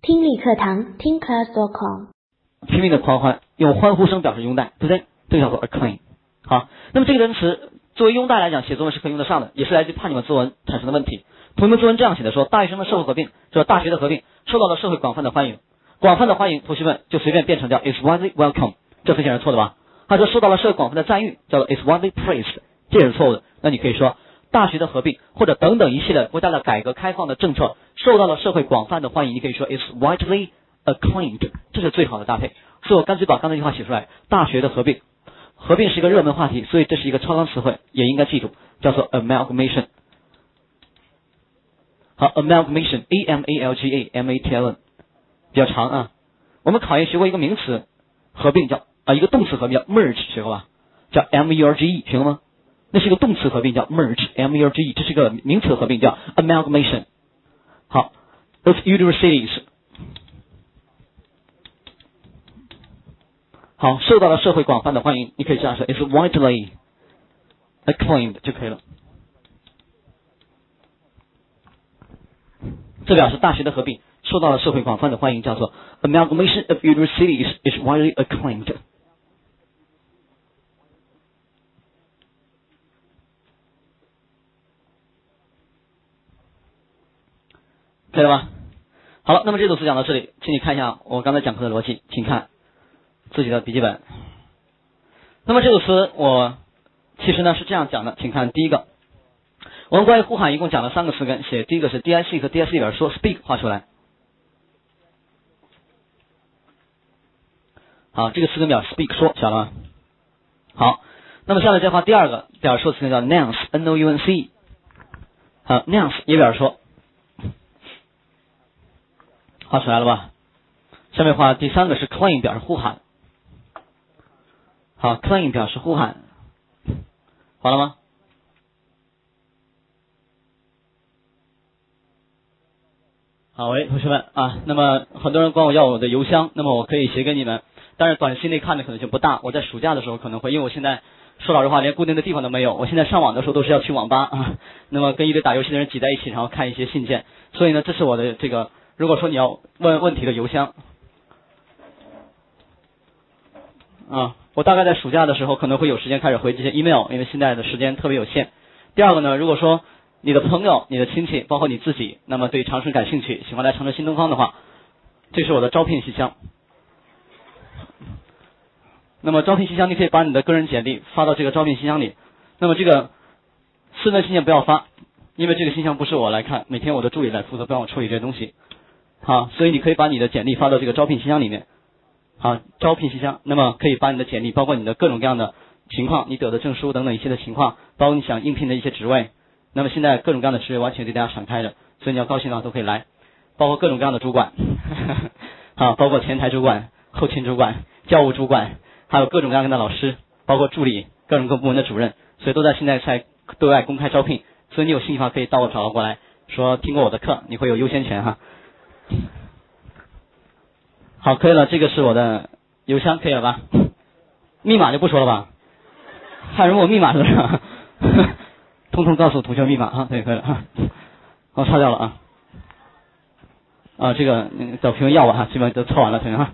听力课堂听 class.com 拼命的狂欢，用欢呼声表示拥戴，对不对？这个叫做 acclaim。好，那么这个单词作为拥戴来讲，写作文是可以用得上的，也是来自于判你们作文产生的问题。同学们作文这样写的说，大学生的社会合并，就是大学的合并受到了社会广泛的欢迎。广泛的欢迎，同学们就随便变成叫 is widely welcome， 这非常是错的吧？他说受到了社会广泛的赞誉，叫做 is widely praised， 这也是错误的。那你可以说大学的合并或者等等一系列国家的改革开放的政策受到了社会广泛的欢迎，你可以说 is widely acclaimed， 这是最好的搭配。所以我干脆把刚才那句话写出来，大学的合并，合并是一个热门话题，所以这是一个超纲词汇，也应该记住，叫做 amalgamation。 好 amalgamation amalgamation 比较长啊。我们考研学过一个名词合并叫一个动词合并叫 merge， 学过吧？叫 merge， 学过吗？那是一个动词合并叫 merge merge， 这是一个名词合并叫 amalgamation。 好 of universities， 好，受到了社会广泛的欢迎，你可以这样说 is widely acclaimed 就可以了。这表示大学的合并受到了社会广泛的欢迎，叫做 amalgamation of universities is widely acclaimed。 可以了吧？好了，那么这组词讲到这里，请你看一下我刚才讲课的逻辑，请看自己的笔记本。那么这组词我其实呢是这样讲的，请看第一个，我们关于呼喊一共讲了3个词根，写第一个是 DIC 和 DIC 里边说 speak 画出来。好，这个词根表 speak 说，晓得吗？好，那么下面再画第二个表示说词根叫 nounce nounce。 好 nounce 也表示说，画出来了吧？下面画第三个是 claim 表示呼喊。好 claim 表示呼喊，好了吗？好，喂，同学们啊，那么很多人管我要我的邮箱，那么我可以写给你们，但是短期内看的可能性不大，我在暑假的时候可能会，因为我现在说老实话连固定的地方都没有，我现在上网的时候都是要去网吧啊，那么跟一堆打游戏的人挤在一起，然后看一些信件，所以呢这是我的这个，如果说你要问问题的邮箱啊，我大概在暑假的时候可能会有时间开始回这些 email， 因为现在的时间特别有限。第二个呢，如果说你的朋友、你的亲戚，包括你自己，那么对长春感兴趣，喜欢来长春新东方的话，这是我的招聘信箱。那么招聘信箱你可以把你的个人简历发到这个招聘信箱里，那么这个私人信件不要发，因为这个信箱不是我来看，每天我的助理来负责帮我处理这些东西。好，所以你可以把你的简历发到这个招聘信箱里面。好，招聘信箱，那么可以把你的简历，包括你的各种各样的情况，你得的证书等等一些的情况，包括你想应聘的一些职位，那么现在各种各样的职位完全对大家敞开的，所以你要高兴的话都可以来，包括各种各样的主管好，包括前台主管、后勤主管、教务主管，还有各种各样的老师，包括助理，各种各部门的主任，所以都在现在在对外公开招聘，所以你有兴趣的话可以到我找我过来，说听过我的课，你会有优先权哈。好，可以了，这个是我的邮箱，可以了吧？密码就不说了吧？还有人问我密码是不是？通通告诉同学密码啊，对，可以了啊。我擦掉了啊。这个找评委要吧哈，基本都凑完了，同学哈。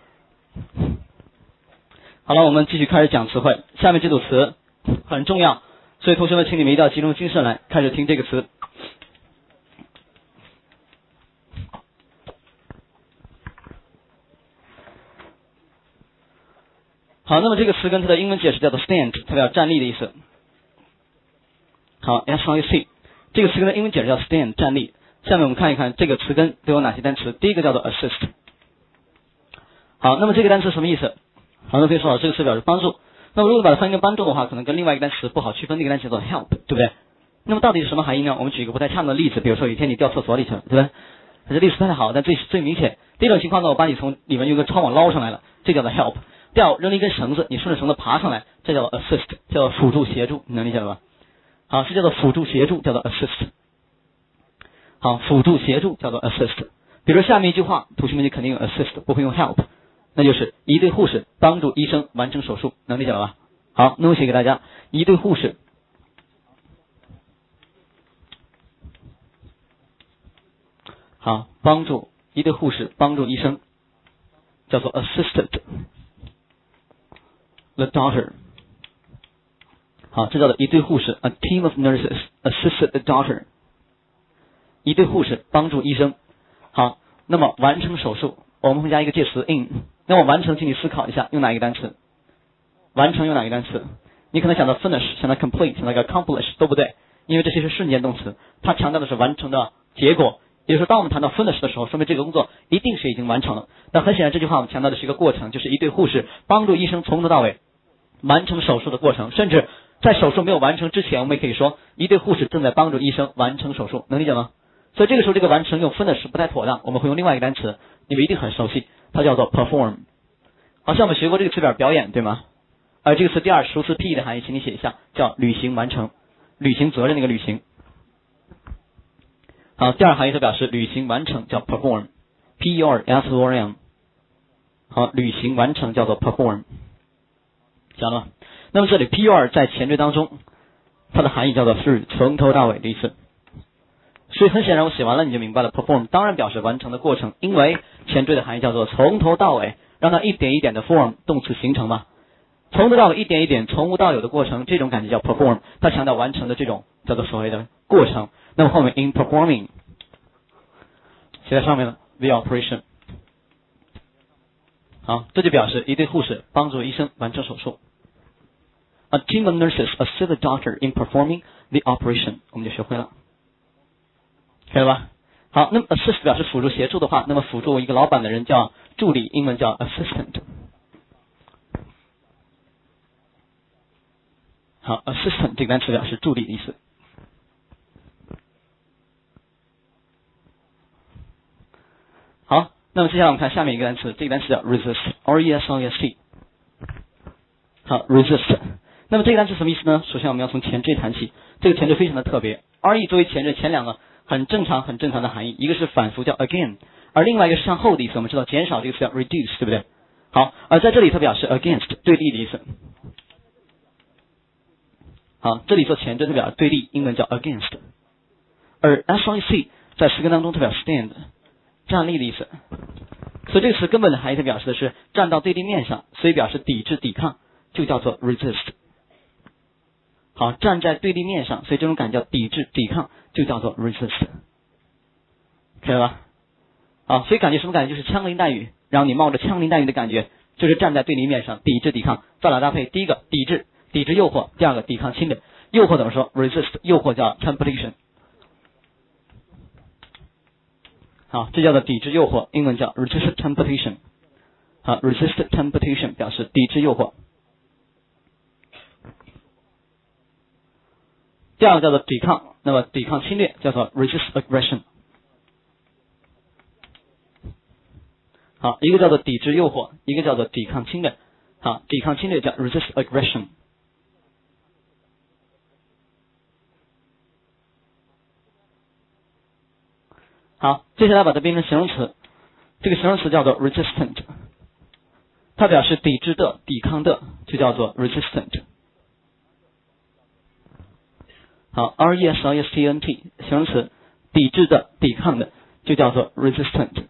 好了，我们继续开始讲词汇。下面这组词很重要，所以同学们请你们一定要集中精神来开始听这个词。好，那么这个词根它的英文解释叫做 stand， 它表示站立的意思。好 S-I-C 这个词根的英文解释叫 stand 站立。下面我们看一看这个词根都有哪些单词。第一个叫做 assist。好，那么这个单词什么意思？好，那可以说这个词表示帮助。那么如果把它翻译成帮助的话，可能跟另外一个单词不好区分，那个单词叫做 help， 对不对？那么到底是什么含义呢？我们举一个不太恰当的例子，比如说有一天你掉厕所里去了，对不对？这例子不太好，但最明显。第一种情况呢，我把你从里面用个窗网捞上来了，这叫做 help。第二，扔了一根绳子，你顺着绳子爬上来，这叫做 assist， 叫做辅助协助，你能理解了吧？好，是叫做辅助协助，叫做 assist。好，辅助协助叫做 assist。比如下面一句话，同学们就肯定用 assist， 不会用 help， 那就是一对护士帮助医生完成手术，能理解了吧？好，那我写给大家，一对护士好帮助一对护士帮助医生，叫做 assisted the doctor。好，这叫做一对护士 ，a team of nurses assisted the doctor。一对护士帮助医生。好，那么完成手术，我们会加一个介词 in。那么完成，请你思考一下，用哪一个单词？完成用哪一个单词？你可能想到 finish， 想到 complete， 想到 accomplish 都不对，因为这些是瞬间动词，它强调的是完成的结果。也就是说，当我们谈到 finish 的时候，说明这个工作一定是已经完成了。但很显然，这句话我们强调的是一个过程，就是一对护士帮助医生从头到尾完成手术的过程，甚至在手术没有完成之前，我们也可以说一对护士正在帮助医生完成手术，能理解吗？所以这个时候这个完成用 finish 不太妥当，我们会用另外一个单词，你们一定很熟悉，它叫做 perform。好像我们学过这个词表表演，对吗？而这个词第二熟词 P 的含义，请你写一下，叫履行完成，履行责任那个履行。好，第二含义它表示履行完成，叫 perform，P-E-R-F-O-R-M。好，履行完成叫做 perform， 讲了吗？那么这里 P-E-R 在前缀当中，它的含义叫做 through， 从头到尾的意思。所以很显然我写完了你就明白了 ，perform 当然表示完成的过程，因为前缀的含义叫做从头到尾，让它一点一点的 form 动词形成嘛。从头到尾一点一点从无到有的过程，这种感觉叫 perform， 它强调完成的这种叫做所谓的过程。那么后面 in performing 写在上面了 the operation。好，这就表示一对护士帮助医生完成手术。A team of nurses assist the doctor in performing the operation， 我们就学会了，可以了吧？好，那么 assist 表示辅助协助的话，那么辅助一个老板的人叫助理，英文叫 assistant。好 ，assistant 这个单词表示助理的意思。好，那么接下来我们看下面一个单词，这个单词叫 resist，R-E-S-I-S-T。好 ，resist。那么这个单词什么意思呢？首先我们要从前缀谈起，这个前缀非常的特别。R-E 作为前缀，前两个很正常的含义，一个是反复叫 again， 而另外一个是向后的意思。我们知道减少这个词叫 reduce， 对不对？好，而在这里它表示 against 对立的意思。好，这里做前缀它表示对立，英文叫 against。而 S-I-C 在词根当中它表示 stand， 站立的意思。所以这个词根本的含义它表示的是站到对立面上，所以表示抵制、抵抗，就叫做 resist。好，站在对立面上，所以这种感觉叫抵制、抵抗，就叫做 resist， 可以了吧？好，所以感觉什么感觉？就是枪林弹雨，然后你冒着枪林弹雨的感觉，就是站在对立面上，抵制、抵抗。造俩搭配，第一个抵制，抵制诱惑；第二个抵抗侵略。诱惑怎么说 ？resist， 诱惑叫 temptation。好，这叫做抵制诱惑，英文叫 resist temptation。好 ，resist temptation 表示抵制诱惑。第二个叫做抵抗，那么抵抗侵略叫做 resist aggression。好，一个叫做抵制诱惑，一个叫做抵抗侵略。好，抵抗侵略叫 resist aggression。好，接下来把它变成形容词，这个形容词叫做 resistant， 它表示抵制的、抵抗的，就叫做 resistant。好 ，R-E-S-I-S-T-N-T 形容词，抵制的、抵抗的，就叫做 resistant。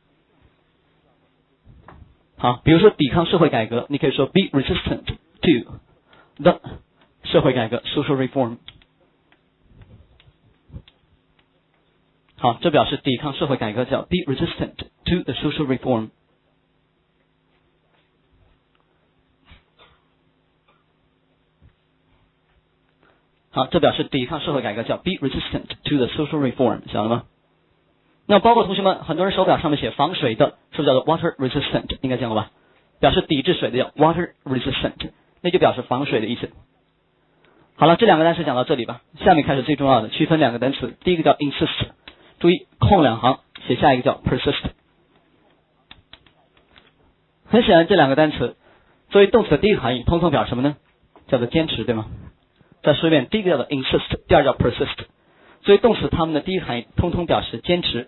好，比如说抵抗社会改革，你可以说 be resistant to the 社会改革 social reform。好，这表示抵抗社会改革，叫 be resistant to the social reform。好，这表示抵抗社会改革，叫 be resistant to the social reform， 晓得吗？那包括同学们，很多人手表上面写防水的，是不是叫做 water resistant？ 应该见过吧？表示抵制水的叫 water resistant， 那就表示防水的意思。好了，这两个单词讲到这里吧。下面开始最重要的，区分两个单词。第一个叫 insist， 注意空两行，写下一个叫 persist。很显然，这两个单词作为动词的第一个含义，通通表示什么呢？叫做坚持，对吗？再说一遍，第一个叫做 insist， 第二叫 persist。作为动词，它们的第一个含义通通表示坚持。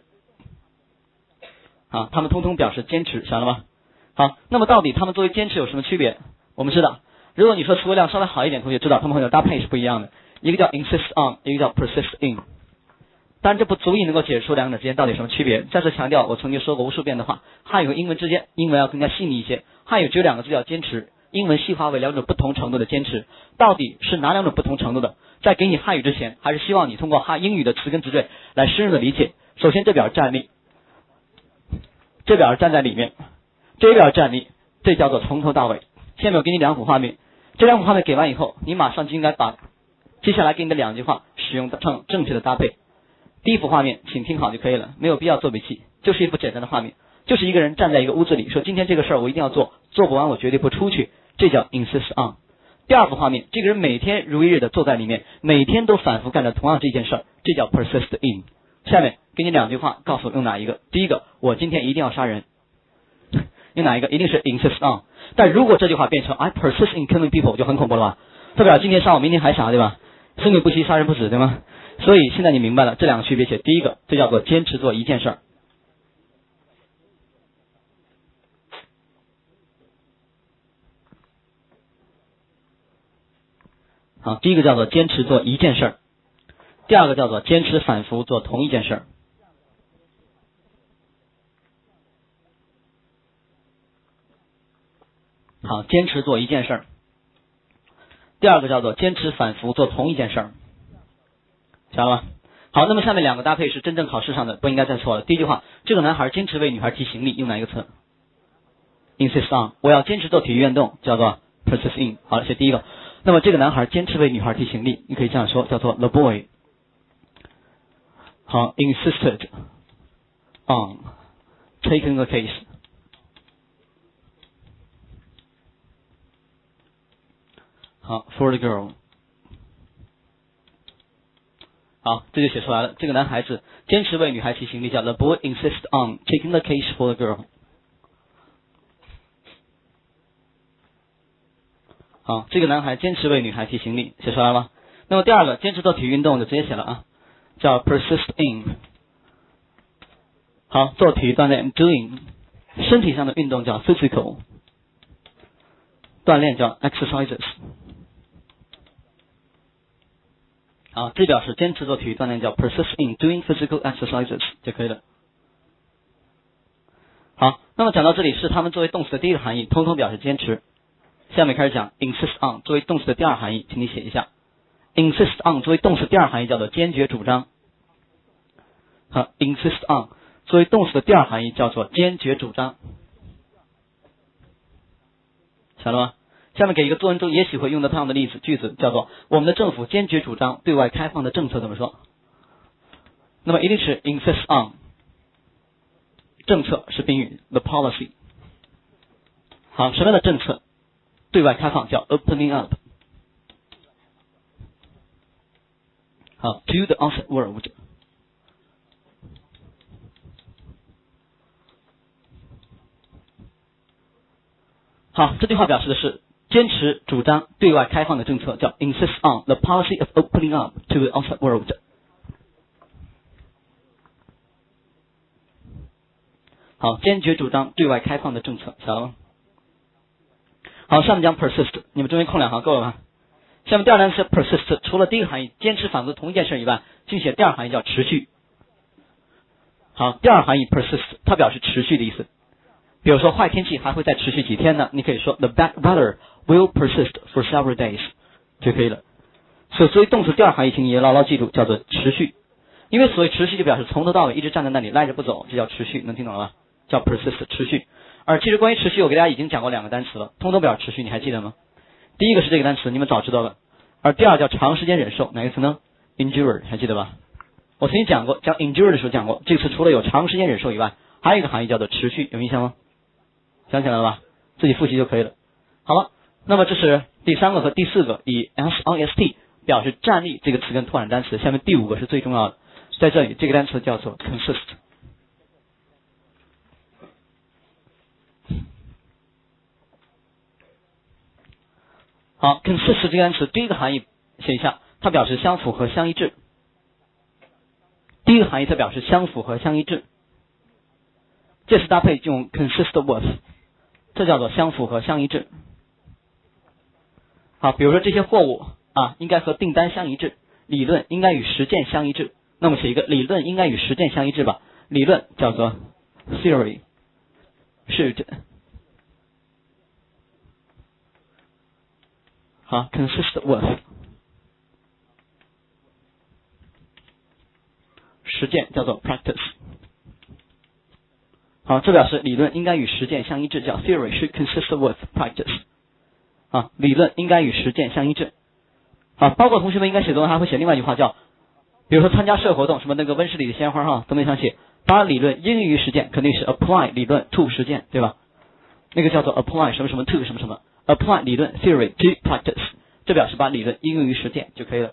好，它们通通表示坚持，晓得吗？好，那么到底它们作为坚持有什么区别？我们知道，如果你说词汇量稍微好一点，同学知道它们会有搭配是不一样的，一个叫 insist on， 一个叫 persist in。 当然这不足以能够解释出两者之间到底有什么区别。再次强调我曾经说过无数遍的话，汉语和英文之间，英文要更加细腻一些，汉语只有两个字叫坚持，英文细化为两种不同程度的坚持，到底是哪两种不同程度的？在给你汉语之前，还是希望你通过英语的词根词缀来深入的理解。首先这表站立，这表站在里面，这表站立，这叫做从头到尾。下面我给你两幅画面，这两幅画面给完以后，你马上就应该把接下来给你的两句话使用成正确的搭配。第一幅画面请听好就可以了，没有必要做笔记，就是一幅简单的画面，就是一个人站在一个屋子里说今天这个事儿我一定要做，做不完我绝对不出去，这叫 insist on。 第二幅画面，这个人每天如一日的坐在里面，每天都反复干着同样这件事儿，这叫 persist in。 下面给你两句话，告诉我用哪一个。第一个，我今天一定要杀人，用哪一个？一定是 insist on。 但如果这句话变成 I persist in killing people 就很恐怖了吧，代表今天杀我明天还杀，对吧？生命不息杀人不止，对吗？所以现在你明白了这两个区别，写第一个这叫做坚持做一件事儿，好，第一个叫做坚持做一件事儿，第二个叫做坚持反复做同一件事儿。好，坚持做一件事儿，第二个叫做坚持反复做同一件事儿，晓得吧？好，那么下面两个搭配是真正考试上的，不应该再错了。第一句话，这个男孩坚持为女孩提行李，用哪一个词？ insist on。 我要坚持做体育运动，叫做 persist in。 好了，写第一个。那么这个男孩坚持为女孩提行李，你可以这样说，叫做 the boy 好 insisted on taking the case。 好 for the girl。 好，这就写出来了，这个男孩子坚持为女孩提行李，叫 the boy insists on taking the case for the girl。 好，这个男孩坚持为女孩提行李，写出来了吗？那么第二个，坚持做体育运动就直接写了啊，叫 persist in。 好，做体育锻炼 doing， 身体上的运动叫 physical， 锻炼叫 exercises。 好，这表示坚持做体育锻炼叫 persist in doing physical exercises 就可以了。好，那么讲到这里是他们作为动词的第一个含义，通通表示坚持。下面开始讲 insist on 作为动词的第二含义，请你写一下。insist on 作为动词第二含义叫做坚决主张。好 insist on 作为动词的第二含义叫做坚决主张，晓得吗？下面给一个作文中也许会用得上的例子句子，叫做我们的政府坚决主张对外开放的政策，怎么说？那么一定是 insist on， 政策是宾语 the policy。 好，什么样的政策对外开放叫 opening up。 好 to the outside world。 好，这句话表示的是坚持主张对外开放的政策，叫 insist on the policy of opening up to the outside world。 好，坚决主张对外开放的政策，晓得吗？好，下面讲 persist， 你们中间空两行够了吗？下面第二单词 persist， 除了第一个含义坚持反复同一件事以外，并且第二含义叫持续。好，第二含义 persist 它表示持续的意思。比如说坏天气还会再持续几天呢，你可以说 the bad weather will persist for several days 就可以了。所以动词第二含义请你也牢牢记住，叫做持续。因为所谓持续就表示从头到尾一直站在那里赖着不走，这叫持续，能听懂了吧？叫 persist 持续。而其实关于持续我给大家已经讲过两个单词了，通通表示持续，你还记得吗？第一个是这个单词，你们早知道了。而第二叫长时间忍受，哪个词呢？ endure 还记得吧？我曾经讲过，讲 endure 的时候讲过，这个词除了有长时间忍受以外，还有一个含义叫做持续，有印象吗？想起来了吧？自己复习就可以了。好了，那么这是第三个和第四个以 SIST 表示站立这个词根拓展单词，下面第五个是最重要的，在这里这个单词叫做 consist。 好 consist 这个单词第一个含义写一下，它表示相符合相一致。第一个含义它表示相符合相一致，这次搭配就用 consist with， 这叫做相符合相一致。好，比如说这些货物啊应该和订单相一致，理论应该与实践相一致， 那么写一个理论应该与实践相一致吧，理论叫做 theory should 好 consist with 实践叫做 practice。 好，这表示理论应该与实践相一致，叫 theory should consist with practice。 啊，理论应该与实践相一致。啊，包括同学们应该写作文还会写另外一句话叫，比如说参加社会活动，什么那个温室里的鲜花哈，都没想写，把理论应用于实践，肯定是 apply 理论 to 实践，对吧？那个叫做 apply 什么什么 to 什么什么 apply 理论 theory to practice， 这表示把理论应用于实践就可以了。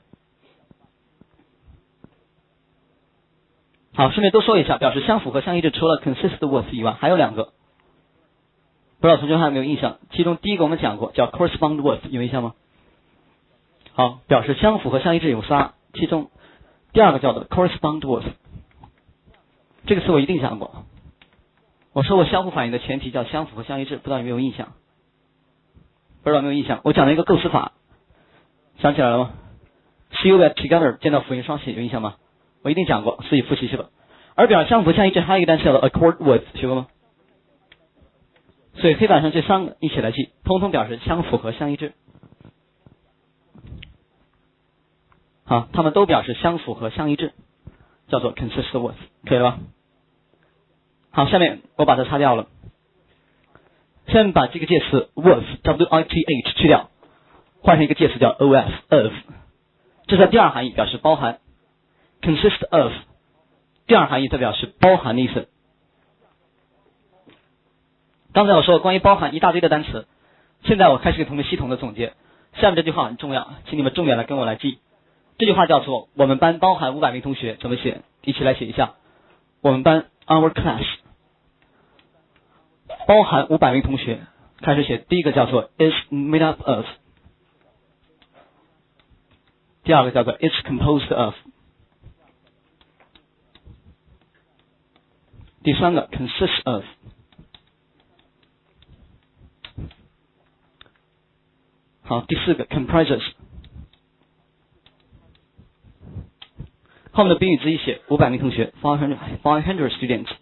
好，顺便多说一下，表示相符合相一致，除了 consist with 以外，还有2个，不知道同学们还有没有印象？其中第一个我们讲过，叫 correspond with， 有印象吗？好，表示相符合相一致有仨，其中第2个叫做 correspond with， 这个词我一定讲过。我说过相互反应的前提叫相符合相一致，不知道有没有印象？不知道有没有印象？我讲了一个构词法，想起来了吗？ see you at together 见到辅音双写，有印象吗？我一定讲过，自己复习去吧。而表示相符相一致还有一个单词叫做 accord with， 学过吗？所以黑板上这3个一起来记，通通表示相符合相一致。好，它们都表示相符合相一致，叫做 consist with， 可以了吧？好，下面我把它擦掉了。下面把这个介词 with with 去掉，换成一个介词叫 of， 这是第2含义，表示包含。consist of 第2含义代表是包含的意思。刚才我说关于包含一大堆的单词，现在我开始给同学们系统的总结。下面这句话很重要，请你们重点来跟我来记。这句话叫做我们班包含500名同学，怎么写？一起来写一下。我们班 our class 包含500名同学，开始写。第一个叫做 is made up of， 第2个叫做 is composed of， 第3个 consists of， 好，第4个 comprises。后面的宾语子一写，500名同学 500 students，